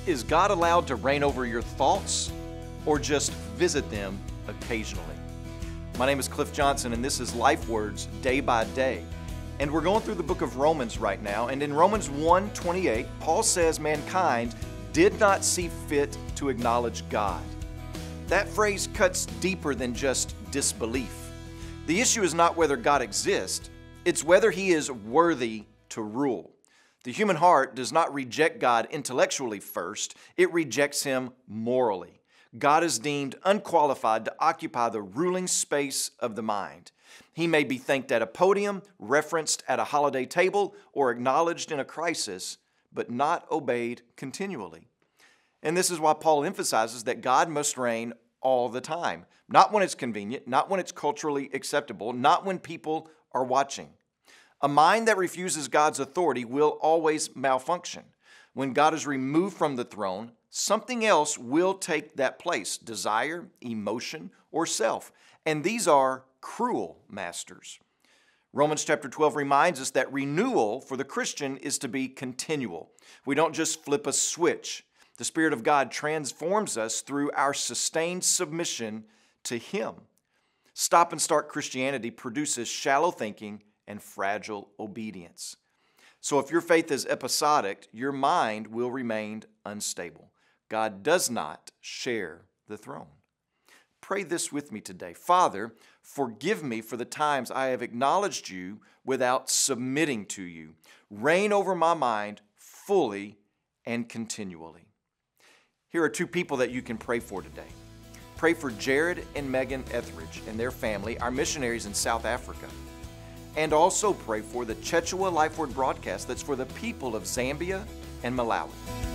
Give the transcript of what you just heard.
Is God allowed to reign over your thoughts or just visit them occasionally? My name is Cliff Johnson, and this is Life Words Day by Day. And we're going through the book of Romans right now. And in Romans 1:28, Paul says mankind did not see fit to acknowledge God. That phrase cuts deeper than just disbelief. The issue is not whether God exists, it's whether He is worthy to rule. The human heart does not reject God intellectually first, it rejects Him morally. God is deemed unqualified to occupy the ruling space of the mind. He may be thanked at a podium, referenced at a holiday table, or acknowledged in a crisis, but not obeyed continually. And this is why Paul emphasizes that God must reign all the time, not when it's convenient, not when it's culturally acceptable, not when people are watching. A mind that refuses God's authority will always malfunction. When God is removed from the throne, something else will take that place: desire, emotion, or self. And these are cruel masters. Romans chapter 12 reminds us that renewal for the Christian is to be continual. We don't just flip a switch. The Spirit of God transforms us through our sustained submission to Him. Stop and start Christianity produces shallow thinking and fragile obedience. So if your faith is episodic, your mind will remain unstable. God does not share the throne. Pray this with me today. Father, forgive me for the times I have acknowledged You without submitting to You. Reign over my mind fully and continually. Here are two people that you can pray for today. Pray for Jared and Megan Etheridge and their family, our missionaries in South Africa. And also pray for the Chechua Life Word broadcast that's for the people of Zambia and Malawi.